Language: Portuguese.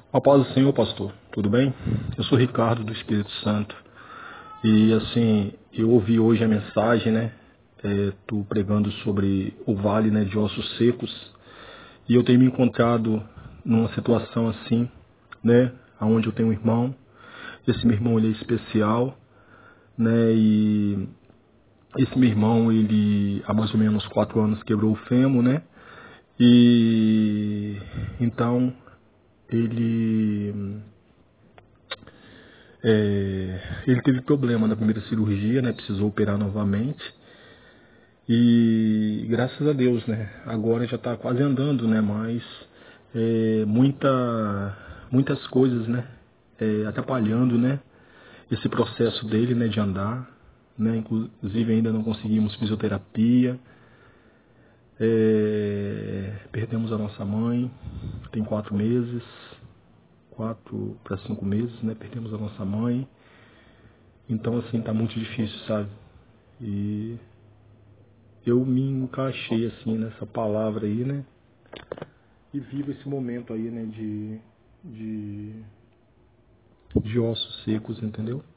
A paz do Senhor, pastor. Tudo bem? Eu sou Ricardo do Espírito Santo. E assim, eu ouvi hoje a mensagem, né? Tu pregando sobre o vale, né, de ossos secos. E eu tenho me encontrado numa situação assim, né? Onde eu tenho um irmão. Esse meu irmão, ele é especial, né? E esse meu irmão, ele há mais ou menos 4 anos quebrou o fêmur, né? E então ele ele teve problema na primeira cirurgia, né? Precisou operar novamente. E graças a Deus, né? Agora já está quase andando, né? Mas muitas coisas, né? Atrapalhando, né? Esse processo dele, né? De andar, né? Inclusive ainda não conseguimos fisioterapia. Perdemos a nossa mãe, tem 4 meses, 4 para 5 meses, né? Perdemos a nossa mãe. Então, assim, tá muito difícil, sabe? E eu me encaixei, assim, nessa palavra aí, né? E vivo esse momento aí, né? De ossos secos, entendeu?